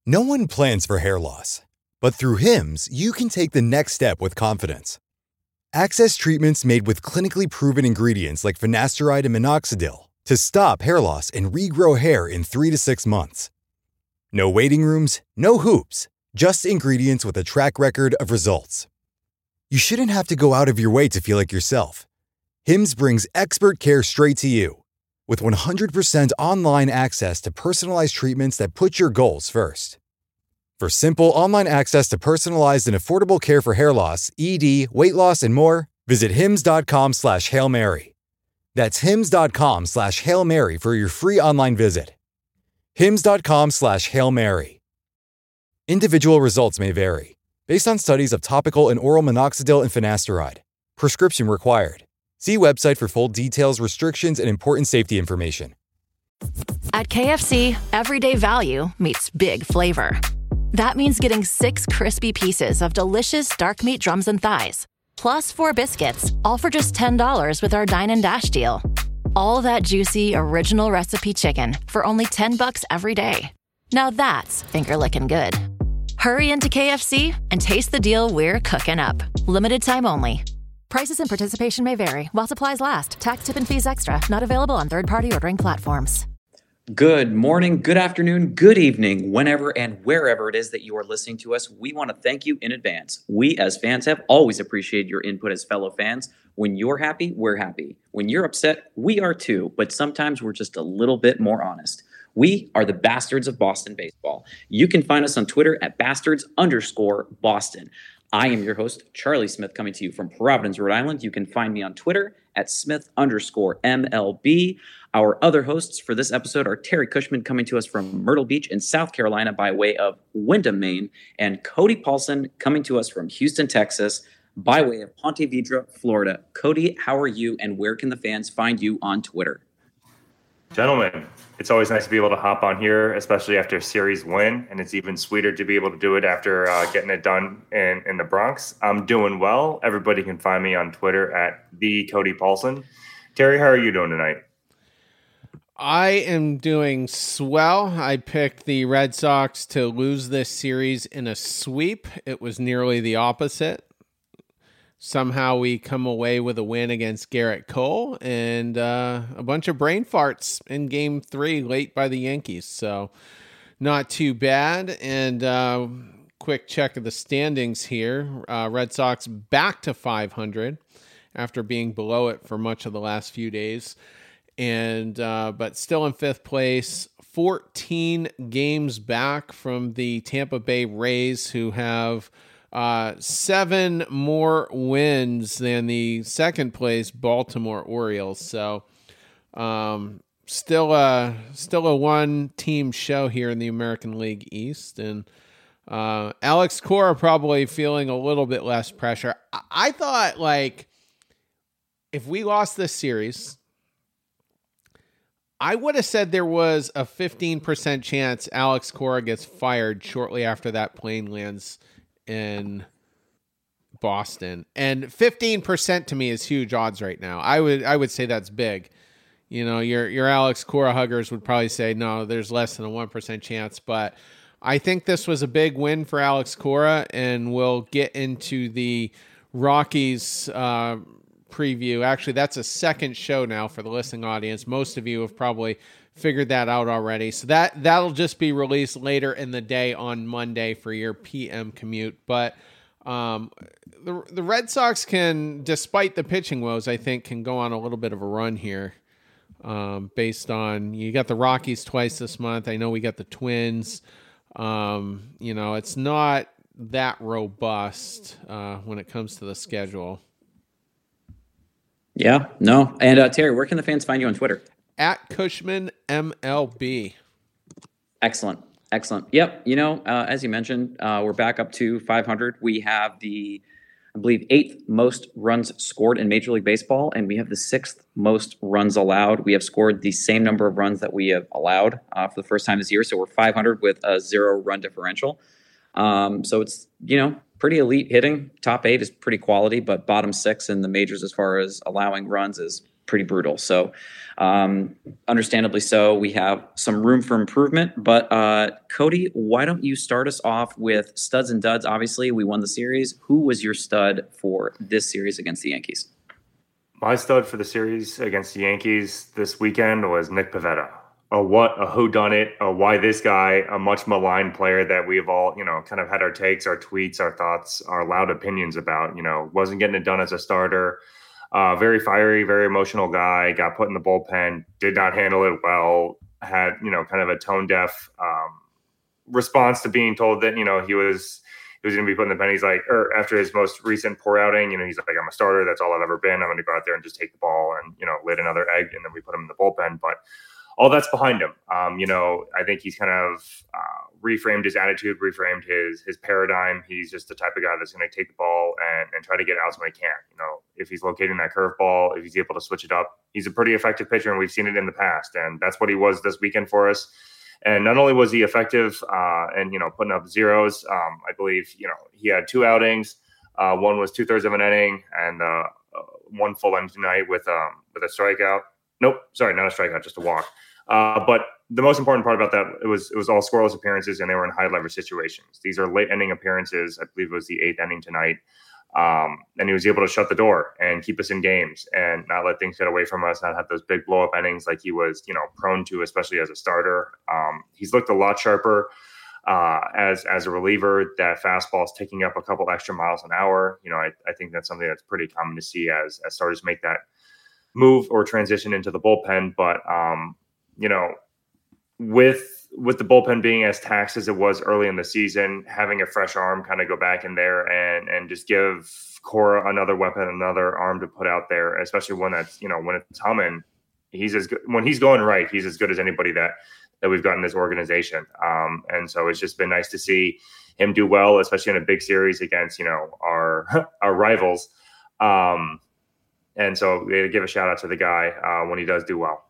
No one plans for hair loss, but through Hims, you can take the next step with confidence. Access treatments made with clinically proven ingredients like finasteride and minoxidil to stop hair loss and regrow hair in 3 to 6 months. No waiting rooms, no hoops, just ingredients with a track record of results. You shouldn't have to go out of your way to feel like yourself. Hims brings expert care straight to you. With 100% online access to personalized treatments that put your goals first. For simple online access to personalized and affordable care for hair loss, ED, weight loss, and more, visit hims.com/Hail Mary. That's hims.com/Hail Mary for your free online visit. hims.com/Hail Mary. Individual results may vary, based on studies of topical and oral minoxidil and finasteride. Prescription required. See website for full details, restrictions, and important safety information. At KFC, everyday value meets big flavor. That means getting 6 crispy pieces of delicious dark meat drums and thighs, plus 4 biscuits, all for just $10 with our Dine and Dash deal. All that juicy, original recipe chicken for only $10 every day. Now that's finger-licking good. Hurry into KFC and taste the deal we're cooking up. Limited time only. Prices and participation may vary while supplies last. Tax, tip, and fees extra. Not available on third-party ordering platforms. Good morning, good afternoon, good evening, whenever and wherever it is that you are listening to us. We want to thank you in advance. We as fans have always appreciated your input as fellow fans. When you're happy, we're happy. When you're upset, we are too. But sometimes we're just a little bit more honest. We are the Bastards of Boston Baseball. You can find us on Twitter at bastards_Boston. I am your host, Charlie Smith, coming to you from Providence, Rhode Island. You can find me on Twitter at Smith_MLB. Our other hosts for this episode are Terry Cushman, coming to us from Myrtle Beach in South Carolina by way of Wyndham, Maine, and Cody Paulson, coming to us from Houston, Texas, by way of Ponte Vedra, Florida. Cody, how are you, and where can the fans find you on Twitter? Gentlemen, it's always nice to be able to hop on here, especially after a series win, and it's even sweeter to be able to do it after getting it done in the Bronx. I'm doing well. Everybody can find me on Twitter at @TheCodyPaulson. Terry, how are you doing tonight? I am doing swell. I picked the Red Sox to lose this series in a sweep. It was nearly the opposite. Somehow we come away with a win against Garrett Cole and a bunch of brain farts in Game 3 late by the Yankees. So not too bad. And quick check of the standings here. Red Sox back to 500 after being below it for much of the last few days. And but still in 5th place, 14 games back from the Tampa Bay Rays, who have 7 more wins than the 2nd place Baltimore Orioles. So still a one team show here in the American League East. And Alex Cora probably feeling a little bit less pressure. I thought, like, if we lost this series, I would have said there was a 15% chance Alex Cora gets fired shortly after that plane lands in Boston. And 15% to me is huge odds right now. I would say that's big. You know, your Alex Cora huggers would probably say, no, there's less than a 1% chance. But I think this was a big win for Alex Cora, and we'll get into the Rockies preview. Actually, that's a second show now for the listening audience. Most of you have probably figured that out already. So that'll just be released later in the day on Monday for your PM commute. But the Red Sox can, despite the pitching woes, I think can go on a little bit of a run here. Based on, you got the Rockies twice this month. I know we got the Twins. It's not that robust when it comes to the schedule. Yeah, no. And Terry, where can the fans find you on Twitter? At Cushman MLB. Excellent. Yep. As you mentioned, we're back up to 500. We have the, I believe, 8th most runs scored in Major League Baseball, and we have the 6th most runs allowed. We have scored the same number of runs that we have allowed for the first time this year. So we're 500 with a 0 run differential. So it's, pretty elite hitting. Top 8 is pretty quality, but bottom 6 in the majors as far as allowing runs is pretty brutal. So understandably so, we have some room for improvement. But Cody, why don't you start us off with studs and duds? Obviously, we won the series. Who was your stud for this series against the Yankees? My stud for the series against the Yankees this weekend was Nick Pivetta. A whodunit, a why this guy, a much maligned player that we have all, kind of had our takes, our tweets, our thoughts, our loud opinions about, wasn't getting it done as a starter. Very fiery, very emotional guy, got put in the bullpen, did not handle it well, had, kind of a tone deaf response to being told that, he was going to be put in the pen. He's like, after his most recent poor outing, he's like, I'm a starter. That's all I've ever been. I'm going to go out there and just take the ball and, lay another egg. And then we put him in the bullpen. But all that's behind him. I think he's kind of reframed his attitude, reframed his paradigm. He's just the type of guy that's going to take the ball and try to get outs when he can. If he's locating that curveball, if he's able to switch it up, he's a pretty effective pitcher, and we've seen it in the past. And that's what he was this weekend for us. And not only was he effective and putting up zeros, I believe he had 2 outings. One was 2/3 of an inning, and one full inning tonight with a strikeout. Nope, sorry, not a strikeout, just a walk. But the most important part about that, it was all scoreless appearances, and they were in high leverage situations. These are late inning appearances. I believe it was the 8th inning tonight. And he was able to shut the door and keep us in games and not let things get away from us, not have those big blow up innings like he was, prone to, especially as a starter. He's looked a lot sharper as a reliever. That fastball is taking up a couple extra miles an hour. I think that's something that's pretty common to see as starters make that move or transition into the bullpen. But, with the bullpen being as taxed as it was early in the season, having a fresh arm kind of go back in there and just give Cora another weapon, another arm to put out there, especially when that's, when it's humming, he's as good. When he's going right, he's as good as anybody that we've got in this organization. And so it's just been nice to see him do well, especially in a big series against, our rivals. And so they give a shout out to the guy when he does do well.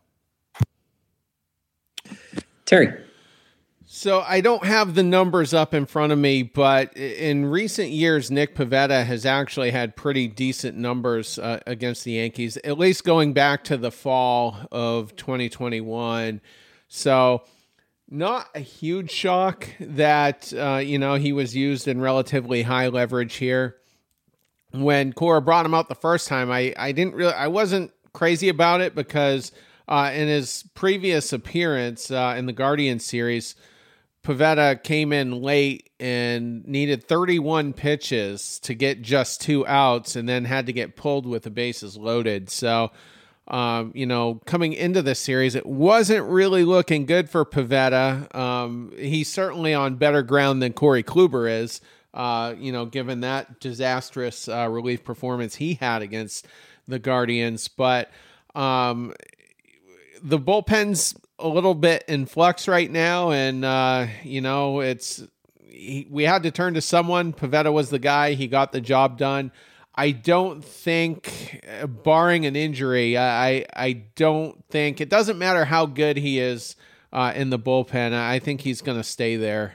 Terry. So I don't have the numbers up in front of me, but in recent years, Nick Pivetta has actually had pretty decent numbers against the Yankees, at least going back to the fall of 2021. So not a huge shock that, he was used in relatively high leverage here. When Cora brought him out the first time, I wasn't crazy about it because in his previous appearance in the Guardian series, Pivetta came in late and needed 31 pitches to get just 2 outs and then had to get pulled with the bases loaded. So, coming into this series, it wasn't really looking good for Pivetta. He's certainly on better ground than Corey Kluber is, given that disastrous relief performance he had against the Guardians. But the bullpen's a little bit in flux right now, and we had to turn to someone. Pivetta was the guy. He got the job done. I don't think, barring an injury, I don't think it doesn't matter how good he is in the bullpen. I think he's going to stay there,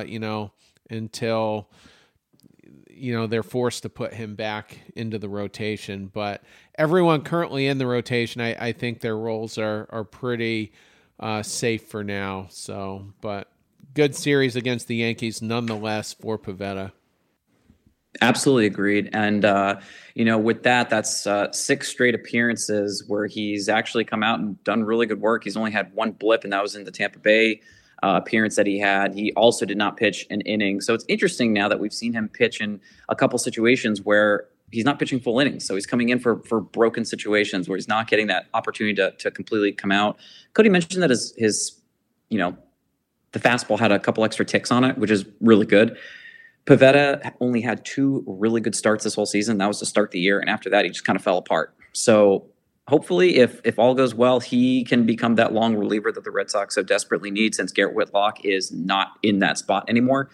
until they're forced to put him back into the rotation. But everyone currently in the rotation, I think their roles are pretty safe for now. So, but good series against the Yankees nonetheless for Pivetta. Absolutely agreed. And, with that's 6 straight appearances where he's actually come out and done really good work. He's only had 1 blip, and that was in the Tampa Bay appearance that he had. He also did not pitch an inning. So it's interesting now that we've seen him pitch in a couple situations where he's not pitching full innings. So he's coming in for broken situations where he's not getting that opportunity to completely come out. Cody mentioned that his the fastball had a couple extra ticks on it, which is really good. Pivetta only had 2 really good starts this whole season. That was to start the year. And after that, he just kind of fell apart. So hopefully, if all goes well, he can become that long reliever that the Red Sox so desperately need, since Garrett Whitlock is not in that spot anymore.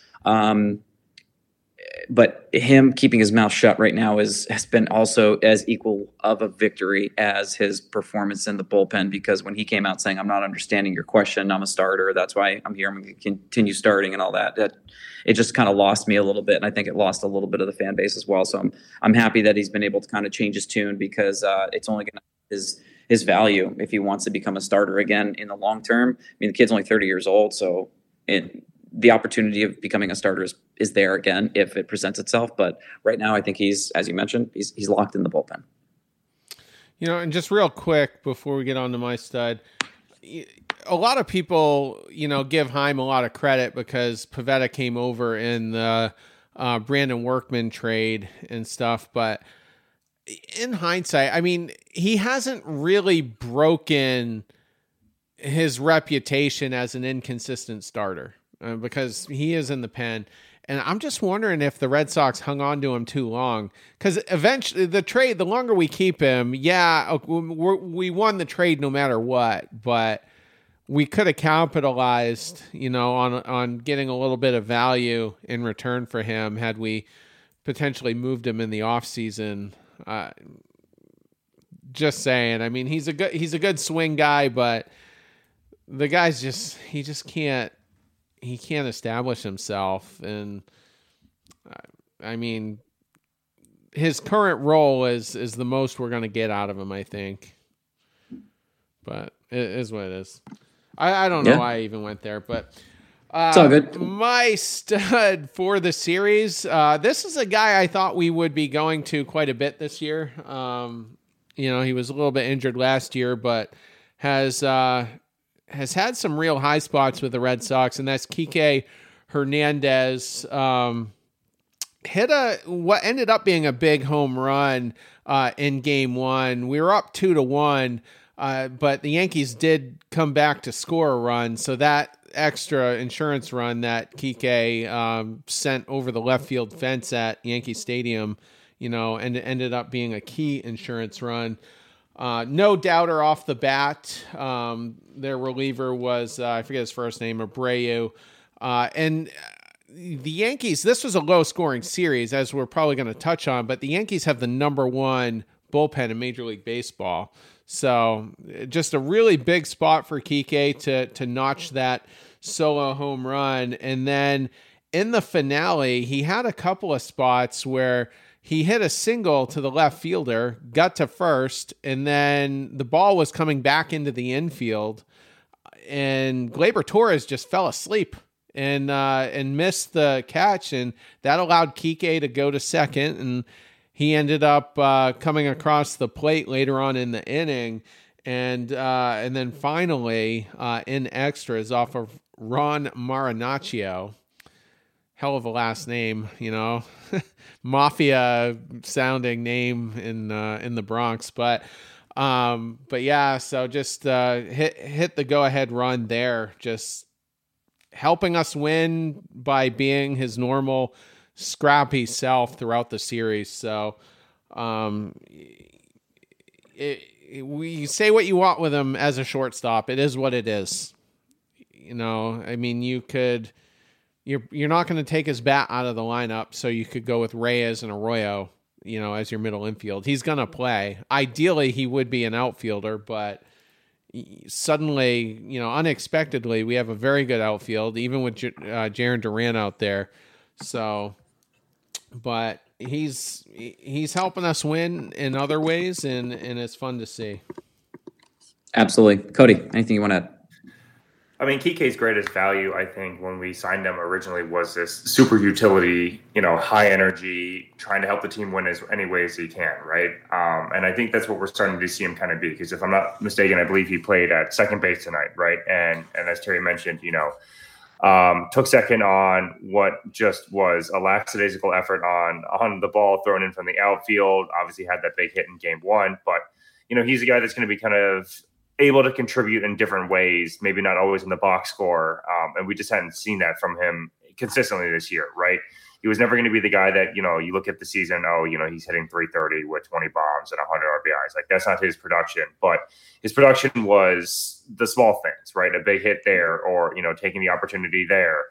But him keeping his mouth shut right now has been also as equal of a victory as his performance in the bullpen, because when he came out saying, I'm not understanding your question, I'm a starter, that's why I'm here, I'm going to continue starting and all that, it just kind of lost me a little bit, and I think it lost a little bit of the fan base as well. So I'm happy that he's been able to kind of change his tune, because it's only going to his value if he wants to become a starter again in the long term. I mean, the kid's only 30 years old, so the opportunity of becoming a starter is there again if it presents itself. But right now, I think he's, as you mentioned, he's locked in the bullpen. And just real quick before we get on to my stud, a lot of people, give Heim a lot of credit because Pivetta came over in the Brandon Workman trade and stuff. But in hindsight, I mean, he hasn't really broken his reputation as an inconsistent starter because he is in the pen. And I'm just wondering if the Red Sox hung on to him too long, because eventually the longer we keep him, we won the trade no matter what, but we could have capitalized, on getting a little bit of value in return for him had we potentially moved him in the offseason. Just saying. I mean, he's a good swing guy, but the guy's he can't establish himself. And I mean, his current role is the most we're going to get out of him, I think. But it is what it is. I don't know why I even went there, but it's all good. My stud for the series. This is a guy I thought we would be going to quite a bit this year. He was a little bit injured last year, but has had some real high spots with the Red Sox, and that's Kike Hernandez. Hit what ended up being a big home run in Game 1. We were up 2-1. But the Yankees did come back to score a run, so that extra insurance run that Kike sent over the left field fence at Yankee Stadium, and it ended up being a key insurance run. No doubter off the bat. Their reliever was, I forget his first name, Abreu. And the Yankees, this was a low-scoring series, as we're probably going to touch on, but the Yankees have the number 1 bullpen in Major League Baseball. So just a really big spot for Kike to notch that solo home run. And then in the finale, he had a couple of spots where he hit a single to the left fielder, got to first, and then the ball was coming back into the infield, and Gleyber Torres just fell asleep and missed the catch, and that allowed Kike to go to second, and he ended up coming across the plate later on in the inning, and then finally in extras off of Ron Marinaccio. Hell of a last name, mafia sounding name in the Bronx, but yeah. So just hit the go ahead run there, just helping us win by being his normal scrappy self throughout the series. So we say what you want with him as a shortstop. It is what it is. I mean, you're not going to take his bat out of the lineup, so you could go with Reyes and Arroyo, as your middle infield. He's going to play. Ideally, he would be an outfielder, but suddenly, unexpectedly, we have a very good outfield, even with Jarren Duran out there. So, but he's helping us win in other ways, and it's fun to see. Absolutely. Cody, anything you want to add? I mean, Kike's greatest value, I think, when we signed him originally was this super utility, high energy, trying to help the team win as any way as he can, right? And I think that's what we're starting to see him kind of be, because if I'm not mistaken, I believe he played at second base tonight, right? And as Terry mentioned, took second on what just was a lackadaisical effort on the ball thrown in from the outfield. Obviously had that big hit in Game 1, but he's a guy that's going to be kind of able to contribute in different ways, maybe not always in the box score. And we just hadn't seen that from him consistently this year, right? He was never going to be the guy that, you look at the season, he's hitting 330 with 20 bombs and 100 RBIs. Like, that's not his production, but his production was the small things, right? A big hit there, or, taking the opportunity there.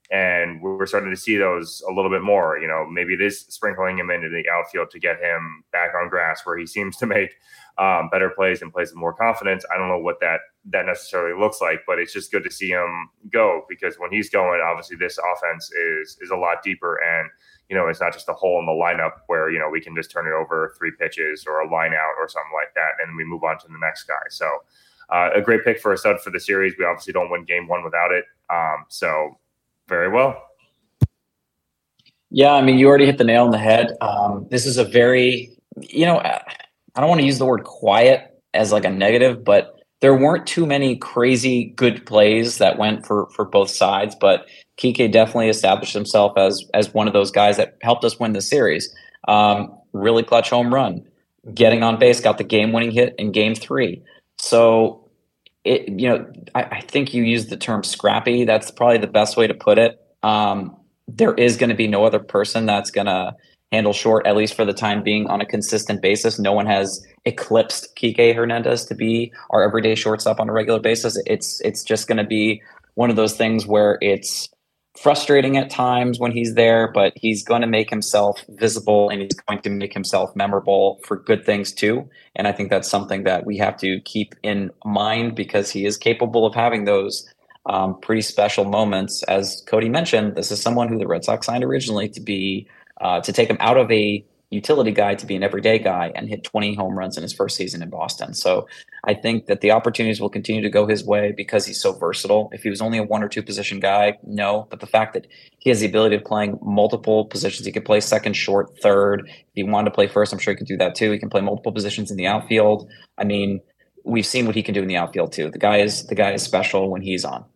And we're starting to see those a little bit more. Maybe it is sprinkling him into the outfield to get him back on grass where he seems to make better plays and plays with more confidence. I don't know what that necessarily looks like, but it's just good to see him go, because when he's going, obviously this offense is a lot deeper, and it's not just a hole in the lineup where we can just turn it over 3 pitches or a line out or something like that, and we move on to the next guy. So a great pick for a stud for the series. We obviously don't win game 1 without it. So very well. Yeah, I mean, you already hit the nail on the head. This is a very, I don't want to use the word quiet as like a negative, but there weren't too many crazy good plays that went for both sides. But Kike definitely established himself as one of those guys that helped us win the series. Really clutch home run, getting on base, got the game-winning hit in Game 3. So I think you used the term scrappy. That's probably the best way to put it. There is going to be no other person that's going to handle short, at least for the time being, on a consistent basis. No one has eclipsed Kike Hernandez to be our everyday shortstop on a regular basis. It's just going to be one of those things where it's frustrating at times when he's there, but he's going to make himself visible and he's going to make himself memorable for good things too. And I think that's something that we have to keep in mind, because he is capable of having those pretty special moments. As Cody mentioned, this is someone who the Red Sox signed originally to be to take him out of a utility guy to be an everyday guy, and hit 20 home runs in his first season in Boston. So I think that the opportunities will continue to go his way because he's so versatile. If he was only a 1 or 2 position guy, no. But the fact that he has the ability of playing multiple positions, he could play second, short, third. If he wanted to play first, I'm sure he could do that too. He can play multiple positions in the outfield. I mean, we've seen what he can do in the outfield too. The guy is special when he's on.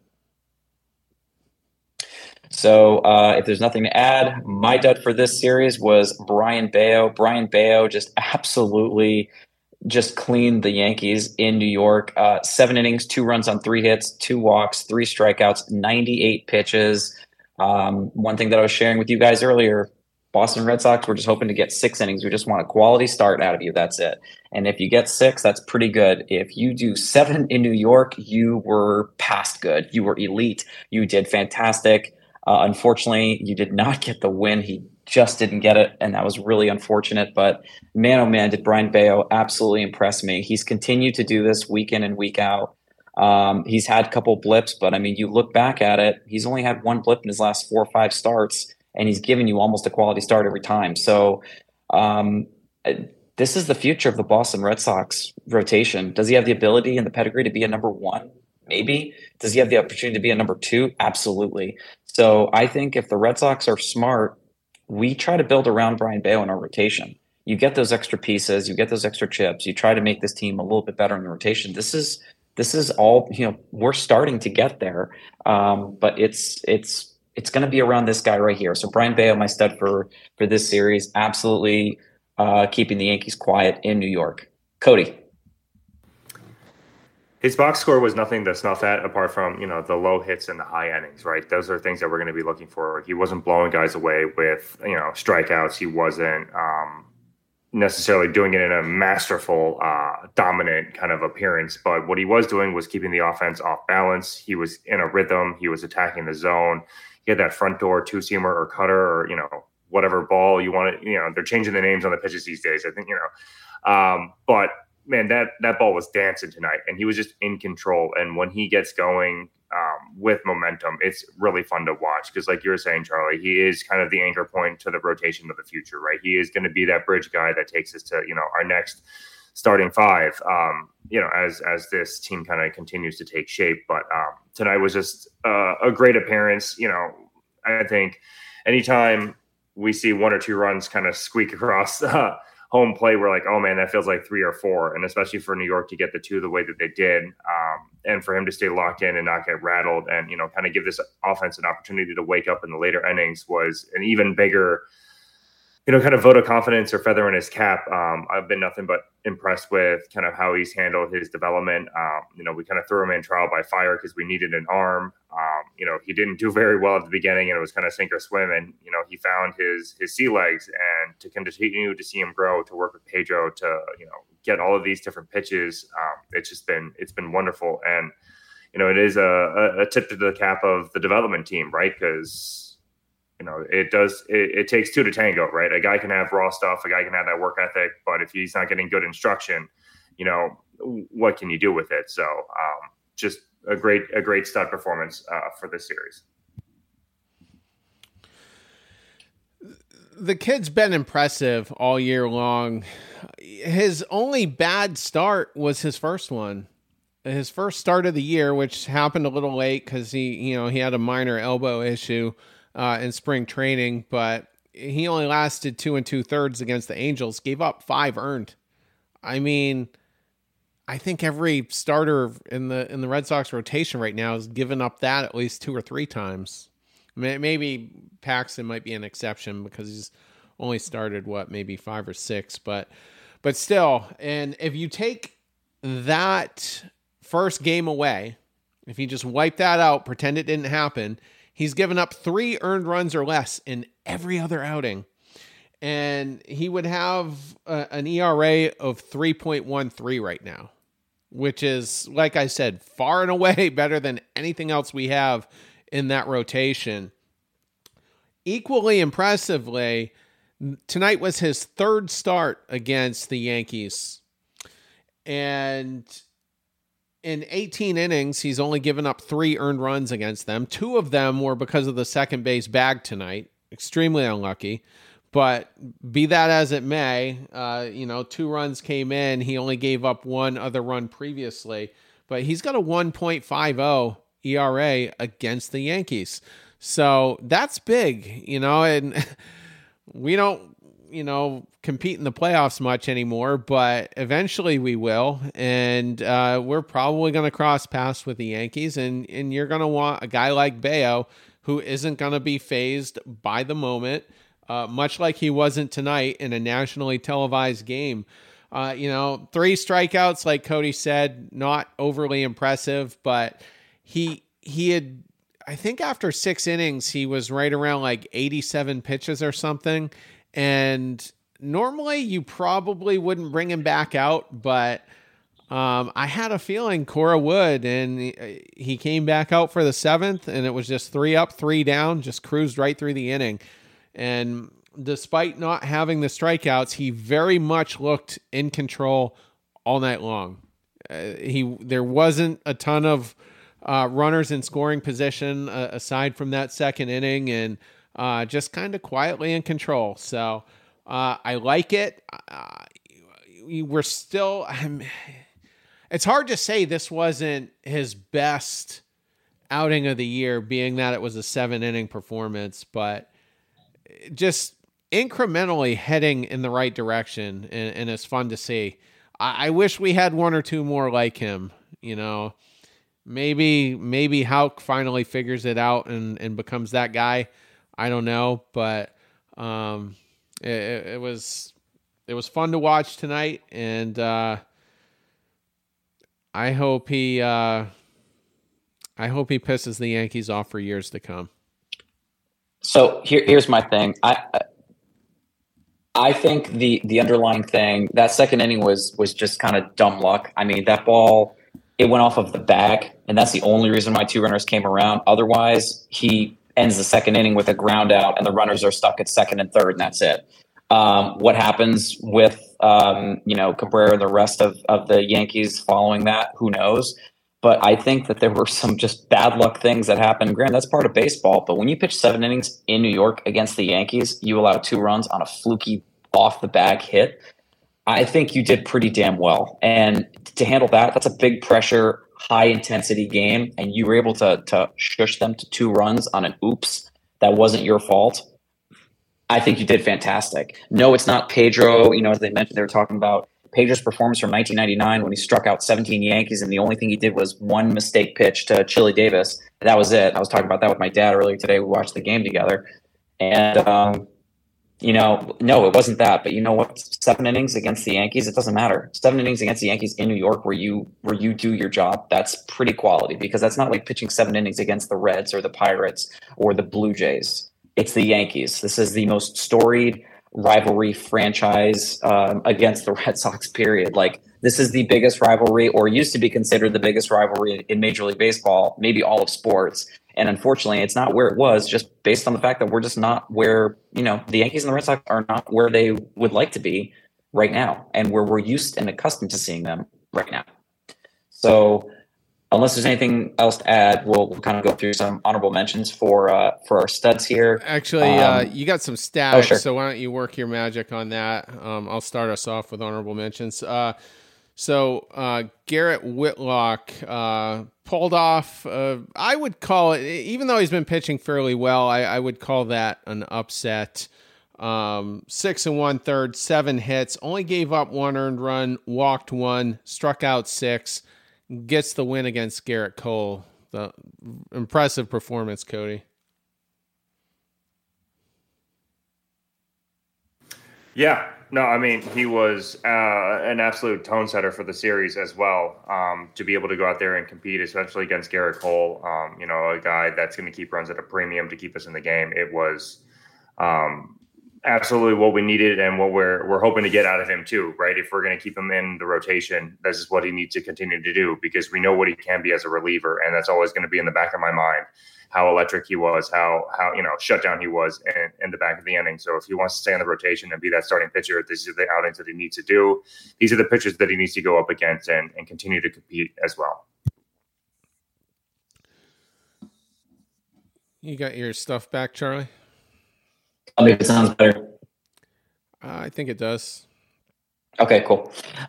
So if there's nothing to add, my dud for this series was Brayan Bello. Brayan Bello just absolutely just cleaned the Yankees in New York. 7 innings, 2 runs on 3 hits, 2 walks, 3 strikeouts, 98 pitches. One thing that I was sharing with you guys earlier, Boston Red Sox, we're just hoping to get 6 innings. We just want a quality start out of you. That's it. And if you get 6, that's pretty good. If you do 7 in New York, you were past good. You were elite. You did fantastic. Unfortunately, you did not get the win. He just didn't get it, and that was really unfortunate. But man, oh man, did Brayan Bello absolutely impress me. He's continued to do this week in and week out. He's had a couple blips, but I mean, you look back at it, he's only had 1 blip in his last 4 or 5 starts, and he's given you almost a quality start every time. So this is the future of the Boston Red Sox rotation. Does he have the ability and the pedigree to be a number 1? Maybe. Does he have the opportunity to be a number 2? Absolutely. So I think if the Red Sox are smart, we try to build around Brayan Bello in our rotation. You get those extra pieces, you get those extra chips, you try to make this team a little bit better in the rotation. This is all, we're starting to get there. But it's going to be around this guy right here. So Brayan Bello, my stud for this series, absolutely keeping the Yankees quiet in New York. Cody. His box score was nothing to snuff at, apart from, the low hits and the high innings, right? Those are things that we're going to be looking for. He wasn't blowing guys away with, strikeouts. He wasn't necessarily doing it in a masterful, dominant kind of appearance. But what he was doing was keeping the offense off balance. He was in a rhythm. He was attacking the zone. He had that front door 2-seamer or cutter or, whatever ball you want to, they're changing the names on the pitches these days, I think, but man, that ball was dancing tonight, and he was just in control. And when he gets going with momentum, it's really fun to watch, because like you were saying, Charlie, he is kind of the anchor point to the rotation of the future, right? He is going to be that bridge guy that takes us to, our next starting 5, as this team kind of continues to take shape. But tonight was just a great appearance. I think anytime we see 1 or 2 runs kind of squeak across home plate, we're like, oh man, that feels like 3 or 4. And especially for New York to get the 2 the way that they did, and for him to stay locked in and not get rattled, and kind of give this offense an opportunity to wake up in the later innings, was an even bigger kind of vote of confidence or feather in his cap. I've been nothing but impressed with kind of how he's handled his development. We kind of threw him in trial by fire because we needed an arm. He didn't do very well at the beginning, and it was kind of sink or swim. And, he found his sea legs, and to continue to see him grow, to work with Pedro, to, get all of these different pitches. It's been wonderful. And, it is a tip to the cap of the development team, right? Because, it takes two to tango, right? A guy can have raw stuff, a guy can have that work ethic, but if he's not getting good instruction, what can you do with it? So just a great stud performance for this series. The kid's been impressive all year long. His only bad start was his first one. His first start of the year, which happened a little late because he had a minor elbow issue in spring training, but he only lasted 2 2/3 against the Angels, gave up 5 earned. I mean, I think every starter in the Red Sox rotation right now has given up that at least 2 or 3 times. Maybe Paxton might be an exception because he's only started maybe 5 or 6, but still. And if you take that first game away, if you just wipe that out, pretend it didn't happen, he's given up 3 earned runs or less in every other outing. And he would have an ERA of 3.13 right now, which is, like I said, far and away better than anything else we have in that rotation. Equally impressively, tonight was his 3rd start against the Yankees. And in 18 innings, he's only given up 3 earned runs against them. 2 of them were because of the second base bag tonight. Extremely unlucky. But be that as it may, 2 runs came in. He only gave up 1 other run previously. But he's got a 1.50 ERA against the Yankees. So that's big, and we don't, compete in the playoffs much anymore, but eventually we will. And we're probably going to cross paths with the Yankees, and you're going to want a guy like Bello who isn't going to be fazed by the moment, much like he wasn't tonight in a nationally televised game. 3 strikeouts, like Cody said, not overly impressive, but he had, I think after 6 innings, he was right around like 87 pitches or something. And normally you probably wouldn't bring him back out, but I had a feeling Cora would, and he came back out for the 7th, and it was just 3 up, 3 down, just cruised right through the inning. And despite not having the strikeouts, he very much looked in control all night long. There wasn't a ton of runners in scoring position aside from that second inning, and just kind of quietly in control. So I like it. We're still, it's hard to say this wasn't his best outing of the year, being that it was a 7-inning performance, but just incrementally heading in the right direction, and it's fun to see. I wish we had 1 or 2 more like him, Maybe Houck finally figures it out and becomes that guy. I don't know, but it was fun to watch tonight, and I hope he pisses the Yankees off for years to come. So here's my thing. I think the underlying thing, that second inning was just kind of dumb luck. I mean, that ball, it went off of the bag, and that's the only reason why 2 runners came around. Otherwise, he ends the second inning with a ground out, and the runners are stuck at 2nd and 3rd, and that's it. What happens with Cabrera and the rest of the Yankees following that, who knows? But I think that there were some just bad luck things that happened. Granted, that's part of baseball, but when you pitch 7 innings in New York against the Yankees, you allow 2 runs on a fluky off-the-bag hit. I think you did pretty damn well. And to handle that, that's a big pressure, high-intensity game, and you were able to shush them to 2 runs on an oops that wasn't your fault. I think you did fantastic. No, it's not Pedro. As they mentioned, they were talking about Pedro's performance from 1999 when he struck out 17 Yankees, and the only thing he did was 1 mistake pitch to Chili Davis. That was it. I was talking about that with my dad earlier today. We watched the game together. And, no, it wasn't that. But you know what? 7 innings against the Yankees, it doesn't matter. 7 innings against the Yankees in New York where you do your job, that's pretty quality, because that's not like pitching 7 innings against the Reds or the Pirates or the Blue Jays. It's the Yankees. This is the most storied rivalry franchise against the Red Sox, period. Like, this is the biggest rivalry, or used to be considered the biggest rivalry in Major League Baseball, maybe all of sports. And unfortunately, it's not where it was, just based on the fact that we're just not where, the Yankees and the Red Sox are not where they would like to be right now, and where we're used and accustomed to seeing them right now. So unless there's anything else to add, we'll kind of go through some honorable mentions for our studs here. Actually, you got some stats, sure. So why don't you work your magic on that? I'll start us off with honorable mentions. So Garrett Whitlock pulled off, I would call it, even though he's been pitching fairly well, I would call that an upset. 6 1/3, 7 hits, only gave up 1 earned run, walked 1, struck out 6, gets the win against Garrett Cole. The impressive performance, Cody. Yeah, no, I mean, he was an absolute tone setter for the series as well. To be able to go out there and compete, especially against Garrett Cole, a guy that's going to keep runs at a premium to keep us in the game. It was absolutely what we needed and what we're hoping to get out of him too, right? If we're going to keep him in the rotation, this is what he needs to continue to do, because we know what he can be as a reliever, and that's always going to be in the back of my mind. How electric he was, how shutdown he was in the back of the inning. So if he wants to stay in the rotation and be that starting pitcher, these are the outings that he needs to do. These are the pitchers that he needs to go up against and continue to compete as well. You got your stuff back, Charlie? Tell me if it sounds better. I think it does. Okay, cool.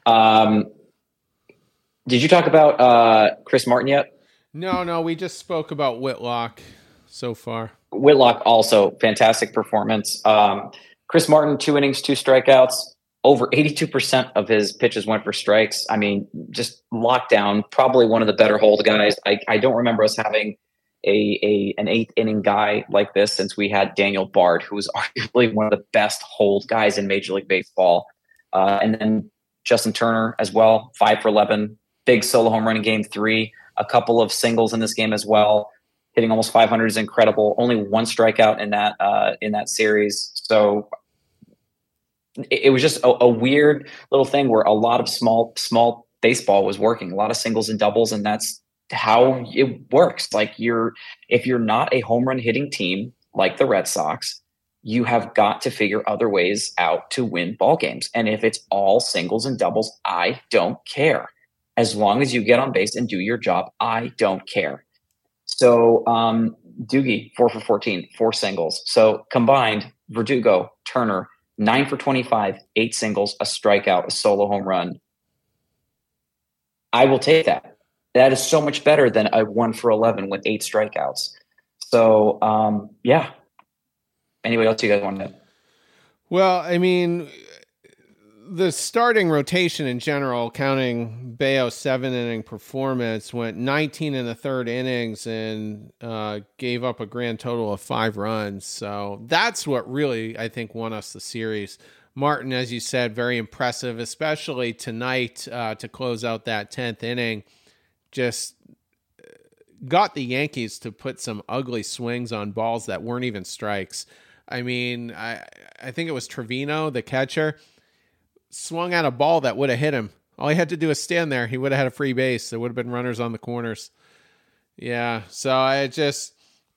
Did you talk about Chris Martin yet? No, we just spoke about Whitlock so far. Whitlock also, fantastic performance. Chris Martin, 2 innings, 2 strikeouts. Over 82% of his pitches went for strikes. I mean, just lockdown, probably one of the better hold guys. I don't remember us having an 8th inning guy like this since we had Daniel Bard, who was arguably one of the best hold guys in Major League Baseball. And then Justin Turner as well, 5 for 11, big solo home run in game 3, a couple of singles in this game as well. Hitting almost 500 is incredible. Only 1 strikeout in that series. So it was just a weird little thing where a lot of small baseball was working, a lot of singles and doubles, and that's how it works. Like if you're not a home run hitting team like the Red Sox, you have got to figure other ways out to win ball games. And if it's all singles and doubles, I don't care. As long as you get on base and do your job, I don't care. So Doogie, 4 for 14, 4 singles. So combined, Verdugo, Turner, 9 for 25, 8 singles, a strikeout, a solo home run. I will take that. That is so much better than a 1 for 11 with 8 strikeouts. So, yeah. Anybody else you guys want to know? Well, I mean, the starting rotation in general, counting Bayo's 7-inning performance, went 19 in the 3rd innings and gave up a grand total of 5 runs. So that's what really, I think, won us the series. Martin, as you said, very impressive, especially tonight to close out that 10th inning. Just got the Yankees to put some ugly swings on balls that weren't even strikes. I mean, I think it was Trevino, the catcher, swung at a ball that would have hit him. All he had to do was stand there. He would have had a free base. There would have been runners on the corners. Yeah, so I just,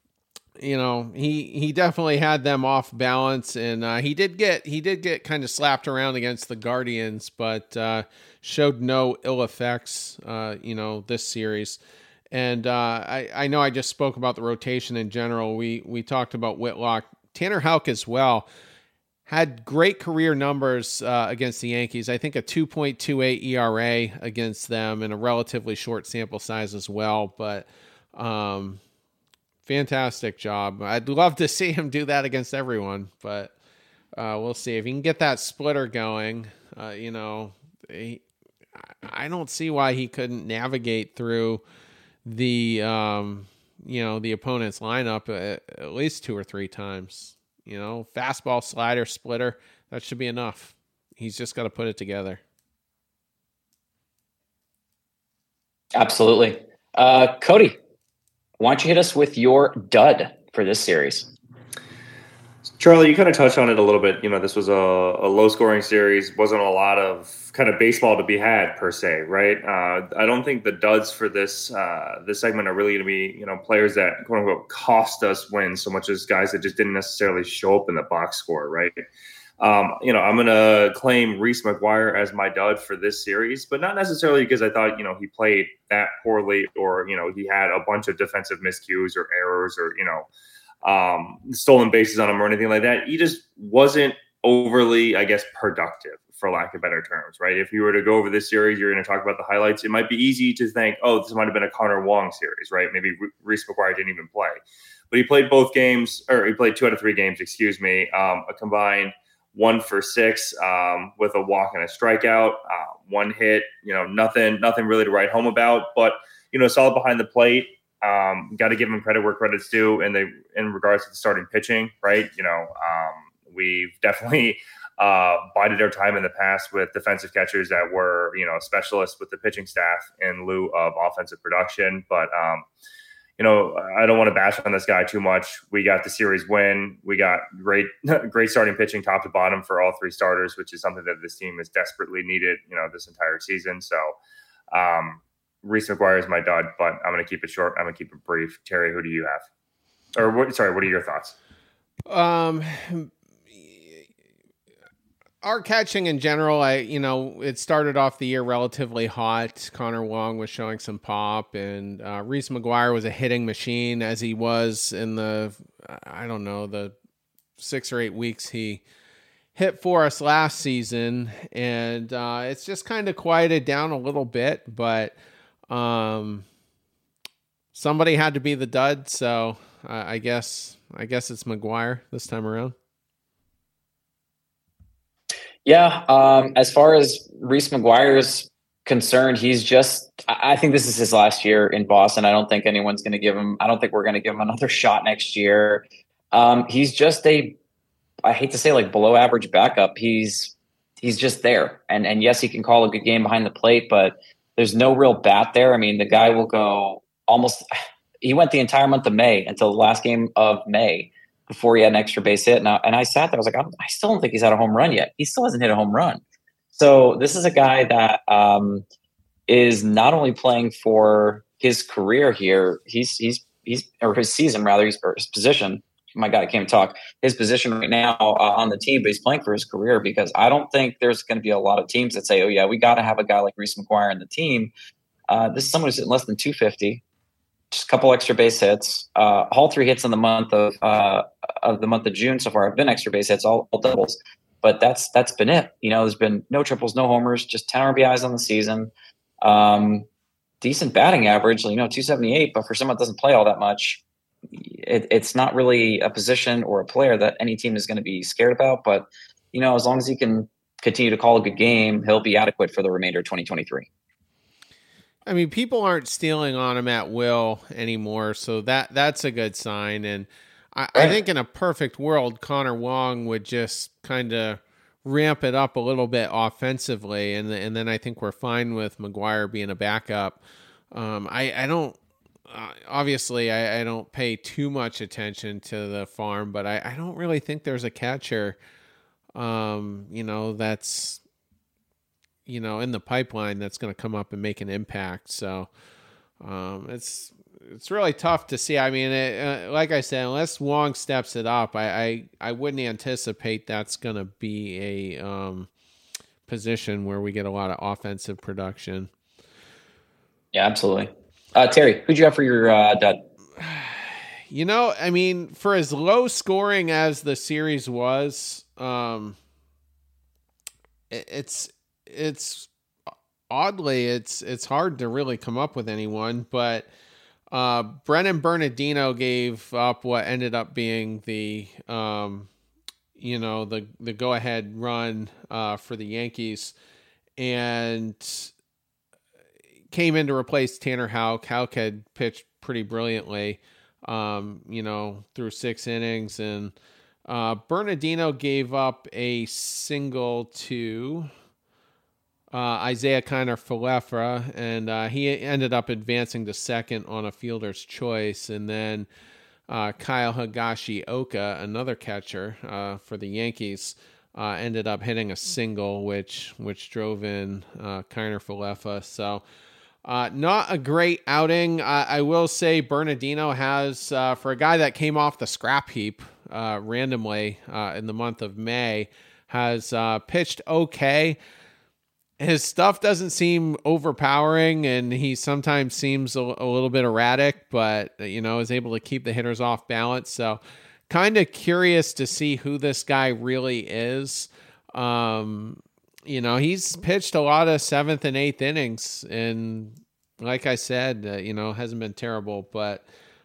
he definitely had them off balance, and he did get kind of slapped around against the Guardians, but showed no ill effects, this series. And I know I just spoke about the rotation in general. We talked about Whitlock. Tanner Houck as well had great career numbers against the Yankees. I think a 2.28 ERA against them in a relatively short sample size as well. But fantastic job. I'd love to see him do that against everyone, but we'll see. If he can get that splitter going, I don't see why he couldn't navigate through the the opponent's lineup at least 2 or 3 times. Fastball, slider, splitter, that should be enough. He's just got to put it together. Absolutely. Cody, why don't you hit us with your dud for this series? Charlie, you kind of touched on it a little bit. This was a low scoring series. Wasn't a lot of kind of baseball to be had per se, right? I don't think the duds for this segment are really going to be players that quote unquote cost us wins so much as guys that just didn't necessarily show up in the box score, right? I'm going to claim Reese McGuire as my dud for this series, but not necessarily because I thought he played that poorly or he had a bunch of defensive miscues or errors or stolen bases on him or anything like that. He just wasn't overly, I guess, productive, for lack of better terms, right? If you were to go over this series, you're going to talk about the highlights. It might be easy to think, oh, this might have been a Connor Wong series, right? Maybe Reese McGuire didn't even play. But he played both games, or he played 2 out of 3 games, a combined 1 for 6 with a walk and a strikeout, 1 hit, nothing really to write home about, but, solid behind the plate. Got to give him credit where credit's due in regards to the starting pitching, right? We've definitely bided our time in the past with defensive catchers that were, specialists with the pitching staff in lieu of offensive production. But, I don't want to bash on this guy too much. We got the series win. We got great starting pitching top to bottom for all 3 starters, which is something that this team has desperately needed, this entire season. So, Reese McGuire is my dud, but I'm going to keep it short. I'm going to keep it brief. Terry, who do you have? Or what are your thoughts? Our catching in general, it started off the year relatively hot. Connor Wong was showing some pop, and Reese McGuire was a hitting machine as he was in the 6 or 8 weeks he hit for us last season. And it's just kind of quieted down a little bit, but somebody had to be the dud, so I guess it's McGuire this time around. Yeah, as far as Reese McGuire is concerned, I think this is his last year in Boston. I don't think we're going to give him another shot next year. He's just I hate to say like below average backup. He's just there. And yes, he can call a good game behind the plate, but there's no real bat there. I mean, the guy will go he went the entire month of May until the last game of May before he had an extra base hit. And I sat there, I was like, I still don't think he's had a home run yet. He still hasn't hit a home run. So this is a guy that is not only playing for his career here, or his season rather, or his position. My God, I can't talk. His position right now on the team, but he's playing for his career because I don't think there's going to be a lot of teams that say, oh yeah, we got to have a guy like Reese McGuire in the team. This is someone who's hitting less than 250, just a couple extra base hits. All 3 hits in the month of June so far have been extra base hits, all doubles. But that's been it. There's been no triples, no homers, just 10 RBIs on the season. Decent batting average, 278. But for someone that doesn't play all that much, it's not really a position or a player that any team is going to be scared about. But, as long as he can continue to call a good game, he'll be adequate for the remainder of 2023. I mean, people aren't stealing on him at will anymore, so that's a good sign. And I think in a perfect world, Connor Wong would just kind of ramp it up a little bit offensively, and then I think we're fine with McGuire being a backup. I don't obviously I don't pay too much attention to the farm, but I don't really think there's a catcher, that's in the pipeline that's going to come up and make an impact. So it's really tough to see. I mean, like I said, unless Wong steps it up, I wouldn't anticipate that's going to be a position where we get a lot of offensive production. Yeah, absolutely. Terry, who'd you have for your dud? I mean, for as low scoring as the series was, it's oddly, it's hard to really come up with anyone, but Brennan Bernardino gave up what ended up being the the go ahead run for the Yankees, and came in to replace Tanner Houck. Houck had pitched pretty brilliantly, through 6 innings, and Bernardino gave up a single to Isaiah Kiner-Falefa, and he ended up advancing to second on a fielder's choice. And then Kyle Higashioka, another catcher for the Yankees, ended up hitting a single, which drove in Kiner Falefa. So not a great outing. I will say Bernardino has, for a guy that came off the scrap heap randomly in the month of May, has pitched okay. His stuff doesn't seem overpowering, and he sometimes seems a little bit erratic, but, is able to keep the hitters off balance. So kind of curious to see who this guy really is. He's pitched a lot of 7th and 8th innings, and like I said, hasn't been terrible, but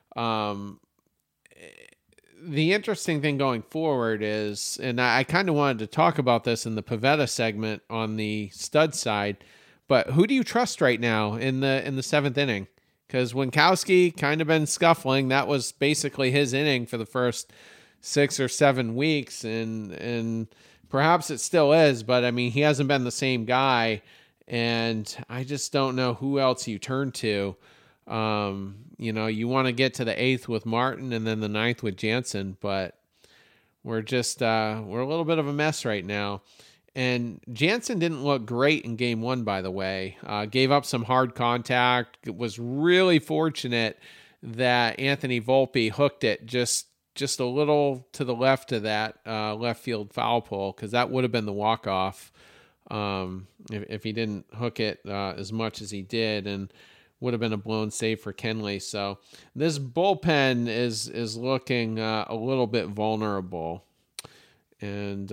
the interesting thing going forward is, and I kind of wanted to talk about this in the Pivetta segment on the stud side, but who do you trust right now in the 7th inning? Because Winkowski kind of been scuffling. That was basically his inning for the first 6 or 7 weeks, and perhaps it still is, but I mean, he hasn't been the same guy, and I just don't know who else you turn to. You want to get to the 8th with Martin and then the 9th with Jansen, but we're just, we're a little bit of a mess right now. And Jansen didn't look great in game 1, by the way. Gave up some hard contact. It was really fortunate that Anthony Volpe hooked it just a little to the left of that left field foul pole, because that would have been the walk-off if he didn't hook it as much as he did, and would have been a blown save for Kenley. So this bullpen is looking a little bit vulnerable. And,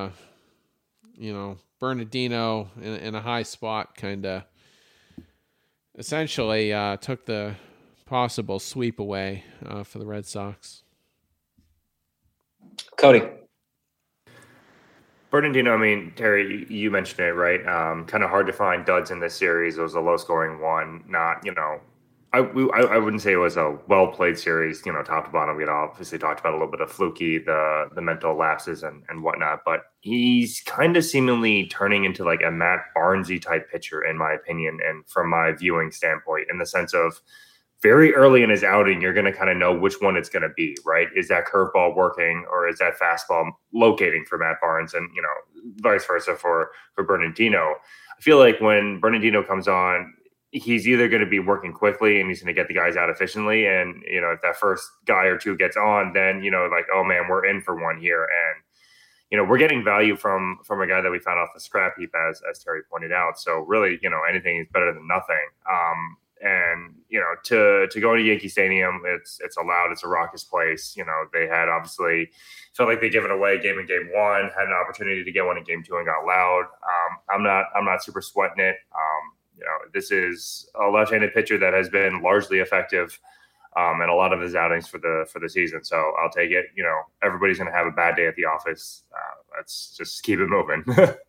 Bernardino in a high spot kind of essentially took the possible sweep away for the Red Sox. Cody. Bernardino, I mean, Terry, you mentioned it, right? Kind of hard to find duds in this series. It was a low-scoring one. Not, I wouldn't say it was a well-played series, top to bottom. We had obviously talked about a little bit of fluky, the mental lapses and whatnot, but he's kind of seemingly turning into like a Matt Barnesy type pitcher, in my opinion, and from my viewing standpoint, in the sense of very early in his outing, you're going to kind of know which one it's going to be, right? Is that curveball working, or is that fastball locating for Matt Barnes, and vice versa for Bernardino. I feel like when Bernardino comes on, he's either going to be working quickly and he's going to get the guys out efficiently, and if that first guy or two gets on, then like, oh man, we're in for one here, and we're getting value from a guy that we found off the scrap heap, as Terry pointed out. So really, anything is better than nothing. And to go to Yankee Stadium, it's allowed. It's a raucous place. They had obviously felt like they given away a game in game 1, had an opportunity to get one in game 2 and got loud. I'm not super sweating it. This is a left-handed pitcher that has been largely effective in a lot of his outings for the season. So I'll take it. Everybody's going to have a bad day at the office. Let's just keep it moving.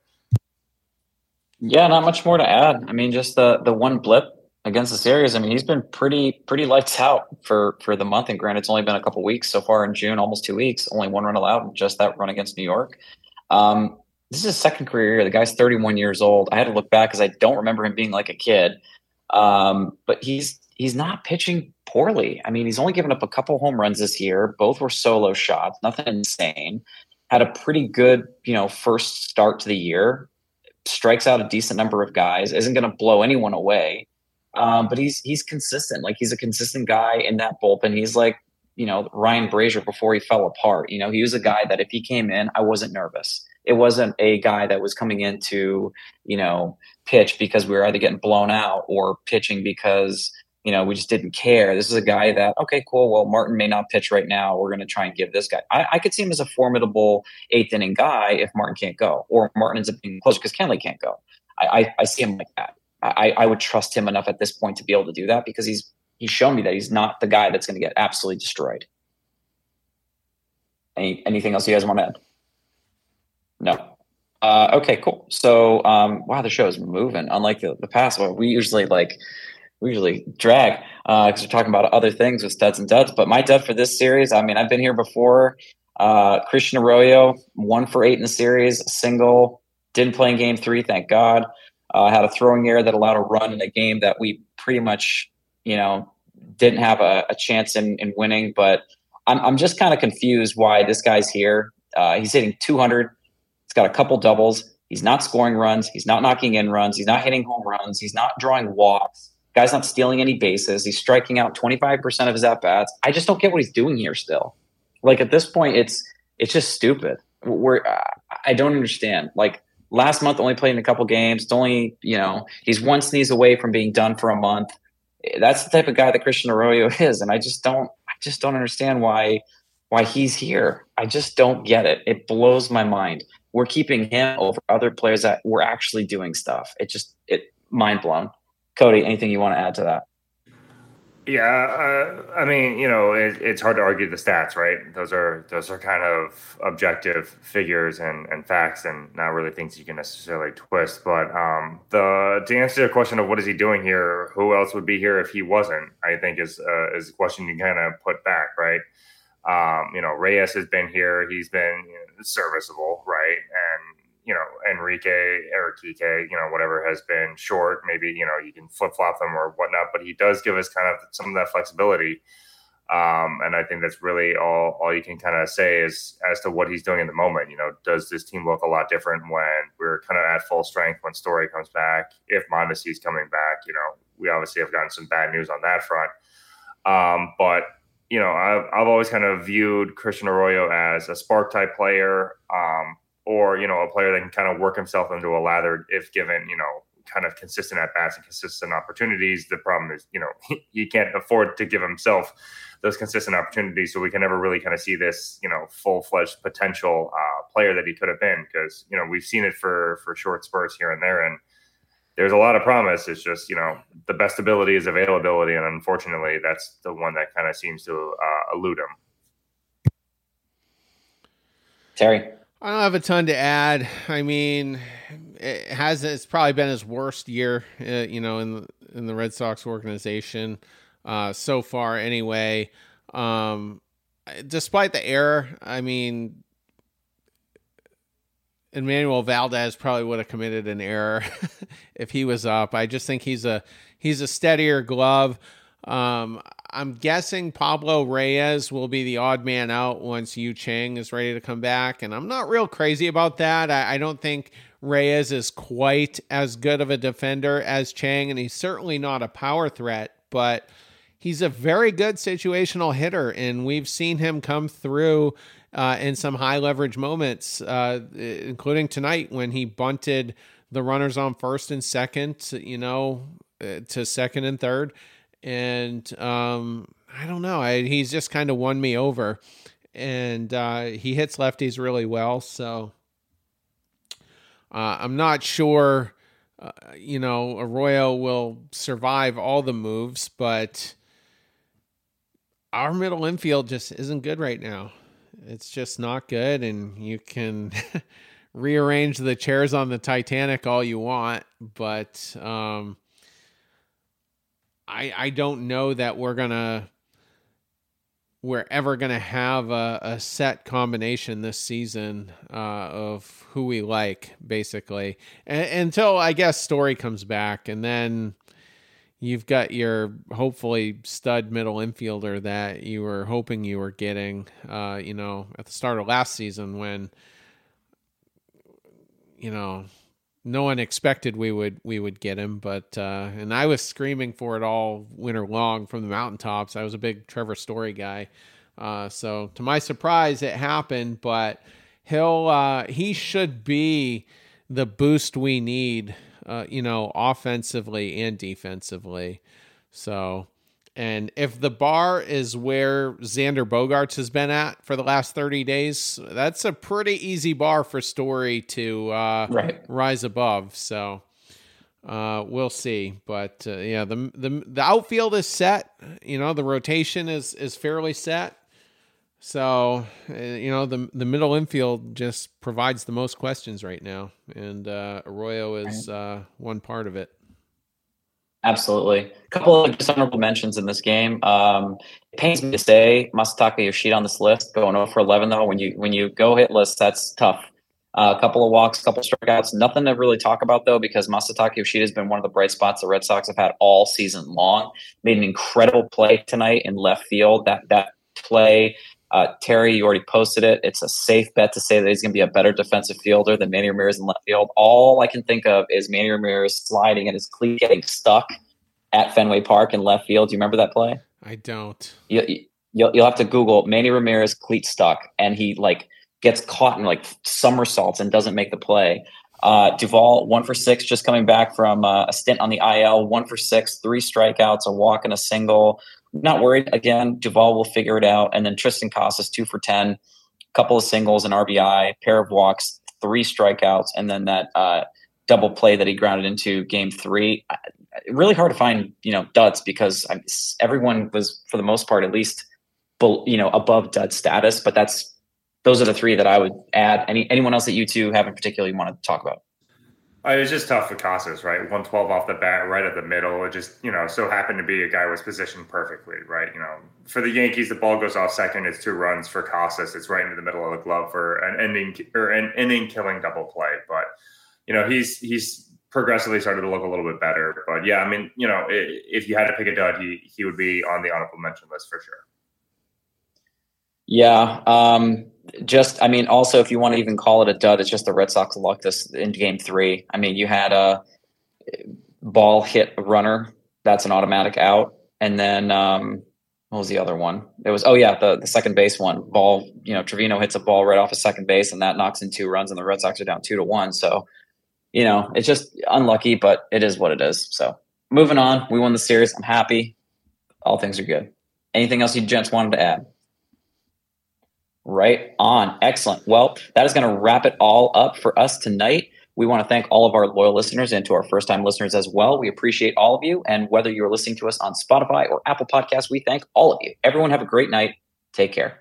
Yeah, not much more to add. I mean, just the one blip against the series. I mean, he's been pretty lights out for the month. And granted, it's only been a couple weeks so far in June, almost 2 weeks. Only 1 run allowed, just that run against New York. This is his second career year. The guy's 31 years old. I had to look back because I don't remember him being like a kid. But he's not pitching poorly. I mean, he's only given up a couple home runs this year. Both were solo shots, nothing insane. Had a pretty good, first start to the year. Strikes out a decent number of guys. Isn't going to blow anyone away. But he's consistent. Like, he's a consistent guy in that bullpen. He's like, Ryan Brazier before he fell apart. He was a guy that if he came in, I wasn't nervous. It wasn't a guy that was coming in to, pitch because we were either getting blown out or pitching because, we just didn't care. This is a guy that, okay, cool. Well, Martin may not pitch right now. We're going to try and give this guy. I could see him as a formidable 8th inning guy if Martin can't go, or Martin ends up being close because Kenley can't go. I see him like that. I would trust him enough at this point to be able to do that because he's shown me that he's not the guy that's going to get absolutely destroyed. Anything else you guys want to add? No. Okay, cool. So, wow, the show is moving. Unlike the past one, we usually drag because we're talking about other things with studs and duds. But my dud for this series, I mean, I've been here before. Christian Arroyo, 1 for 8 in the series, a single. Didn't play in game 3, thank God. Had a throwing error that allowed a run in a game that we pretty much, didn't have a chance in winning. But I'm just kind of confused why this guy's here. He's hitting 200. He's got a couple doubles. He's not scoring runs. He's not knocking in runs. He's not hitting home runs. He's not drawing walks. Guy's not stealing any bases. He's striking out 25% of his at-bats. I just don't get what he's doing here still. Like, at this point, it's just stupid. I don't understand. Like, last month only played in a couple games. It's only, he's one sneeze away from being done for a month. That's the type of guy that Christian Arroyo is, and I just don't understand why he's here. I just don't get it. It blows my mind. We're keeping him over other players that were actually doing stuff. It mind blown. Cody, anything you want to add to that? Yeah, I mean, it's hard to argue the stats, right? Those are kind of objective figures and facts, and not really things you can necessarily twist. But to answer the question of what is he doing here, who else would be here if he wasn't, I think is a question you kind of put back, right? Reyes has been here; he's been serviceable, right? And Enrique or Kike, whatever has been short. Maybe, you can flip-flop them or whatnot, but he does give us kind of some of that flexibility. And I think that's really all you can kind of say is as to what he's doing in the moment. Does this team look a lot different when we're kind of at full strength when Story comes back? If Mondesi's coming back, we obviously have gotten some bad news on that front. But I've always kind of viewed Christian Arroyo as a spark type player, or a player that can kind of work himself into a lather if given kind of consistent at bats and consistent opportunities. The problem is he can't afford to give himself those consistent opportunities, so we can never really kind of see this full-fledged potential player that he could have been, because we've seen it for short spurts here and there, and there's a lot of promise. It's just the best ability is availability, and unfortunately that's the one that kind of seems to elude him. Terry? I don't have a ton to add. I mean, it's probably been his worst year, in the Red Sox organization so far. Anyway, despite the error, I mean, Emmanuel Valdez probably would have committed an error if he was up. I just think he's a steadier glove. I'm guessing Pablo Reyes will be the odd man out once Yu Chang is ready to come back, and I'm not real crazy about that. I don't think Reyes is quite as good of a defender as Chang, and he's certainly not a power threat, but he's a very good situational hitter, and we've seen him come through in some high leverage moments, including tonight when he bunted the runners on first and second, to second and third. And I don't know. He's just kind of won me over, and he hits lefties really well. So I'm not sure, Arroyo will survive all the moves, but our middle infield just isn't good right now. It's just not good, and you can rearrange the chairs on the Titanic all you want, but I don't know that we're ever gonna have a set combination this season of who we like, basically, until I guess Story comes back, and then you've got your hopefully stud middle infielder that you were hoping you were getting, at the start of last season when no one expected we would get him, but and I was screaming for it all winter long from the mountaintops. I was a big Trevor Story guy, so to my surprise, it happened. But he should be the boost we need, offensively and defensively. So, and if the bar is where Xander Bogaerts has been at for the last 30 days, that's a pretty easy bar for Story to rise above. So we'll see. But the outfield is set. The rotation is fairly set. So the middle infield just provides the most questions right now, and Arroyo is one part of it. Absolutely. A couple of just honorable mentions in this game. It pains me to say Masataka Yoshida on this list, going 0 for 11, though. When you go hit list, that's tough. A couple of walks, a couple of strikeouts. Nothing to really talk about, though, because Masataka Yoshida has been one of the bright spots the Red Sox have had all season long. Made an incredible play tonight in left field. That play Terry, you already posted it. It's a safe bet to say that he's going to be a better defensive fielder than Manny Ramirez in left field. All I can think of is Manny Ramirez sliding and his cleat getting stuck at Fenway Park in left field. Do you remember that play? I don't. You'll have to Google Manny Ramirez cleat stuck, and he like gets caught in like somersaults and doesn't make the play. Duvall 1 for 6, just coming back from a stint on the IL. 1 for 6, 3 strikeouts, a walk and a single. Not worried. Again, Duvall will figure it out. And then Tristan Casas 2 for 10, a couple of singles, an RBI, pair of walks, 3 strikeouts, and then that double play that he grounded into game 3. Really hard to find, duds, because everyone was, for the most part, at least, above dud status. But those are the 3 that I would add. Anyone else that you two haven't particularly want to talk about? It was just tough for Casas, right? 112 off the bat, right at the middle. It just, so happened to be a guy who was positioned perfectly, right? For the Yankees, the ball goes off second. It's 2 runs. For Casas, it's right into the middle of the glove for an inning-killing double play. But, he's progressively started to look a little bit better. But, yeah, I mean, if you had to pick a dud, he would be on the honorable mention list for sure. Yeah. Also, if you want to even call it a dud, it's just the Red Sox luck this in game 3. I mean, you had a ball hit a runner. That's an automatic out. And then what was the other one? It was, the second base one. Ball, Trevino hits a ball right off of second base, and that knocks in 2 runs, and the Red Sox are down 2-1. So, it's just unlucky, but it is what it is. So moving on, we won the series. I'm happy. All things are good. Anything else you gents wanted to add? Right on. Excellent. Well, that is going to wrap it all up for us tonight. We want to thank all of our loyal listeners and to our first-time listeners as well. We appreciate all of you. And whether you're listening to us on Spotify or Apple Podcasts, we thank all of you. Everyone have a great night. Take care.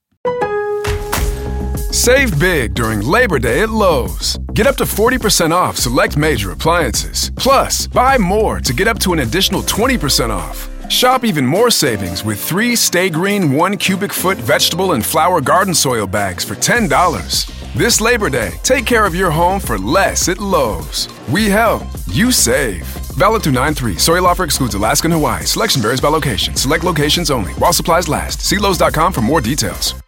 Save big during Labor Day at Lowe's. Get up to 40% off select major appliances. Plus, buy more to get up to an additional 20% off. Shop even more savings with 3 Stay Green 1 cubic foot vegetable and flower garden soil bags for $10. This Labor Day, take care of your home for less at Lowe's. We help, you save. Valid through 9/3. Soil offer excludes Alaska and Hawaii. Selection varies by location. Select locations only. While supplies last. See Lowe's.com for more details.